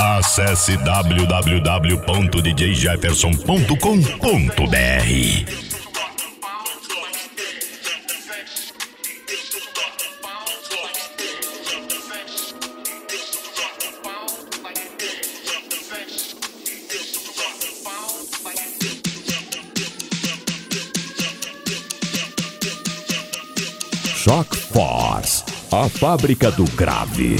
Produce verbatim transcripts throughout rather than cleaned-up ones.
Acesse w w w ponto d j jefferson ponto com ponto b r. Shock Force, a fábrica do grave.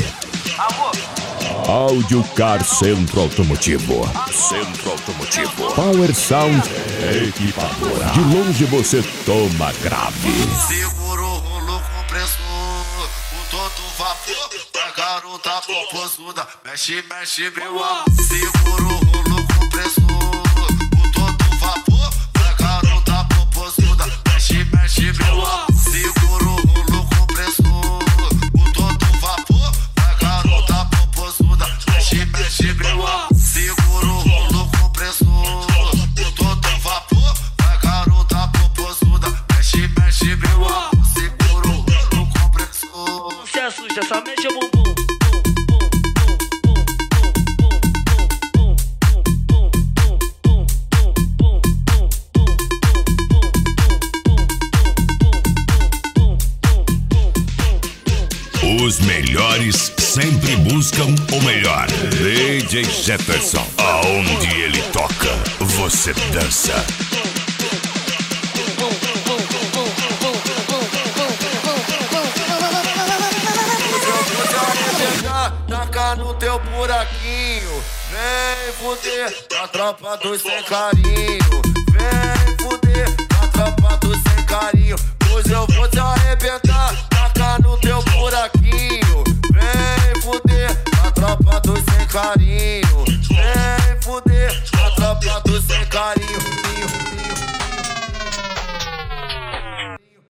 Audio Car Centro Automotivo. Centro Automotivo. Power Sound Equipadora. De longe você toma grave. Segura o rolo compressor, o todo vapor, pra garota popozuda. Mexe, mexe, meu amor. Segura o rolo compressor, o todo vapor, pra garota popozuda. Mexe, mexe, meu amor. Segura o rolo compressor, o todo vapor, pra garota popozuda. Mexe, mexe, meu amor. Segura o rolo compressor, o todo vapor, pra garota popozuda. Mexe, mexe, meu amor. Segura o rolo compressor. Não se assusta, só mexe o bumbum. Os melhores sempre buscam o melhor. D J Jefferson, aonde ele toca, você dança. Taca no teu buraquinho, vem fuder na tropa dos sem carinho. Vem fuder na tropa dos sem carinho. Hoje eu vou te arrebentar, taca no teu buraquinho. Vem fuder na tropa dos sem carinho.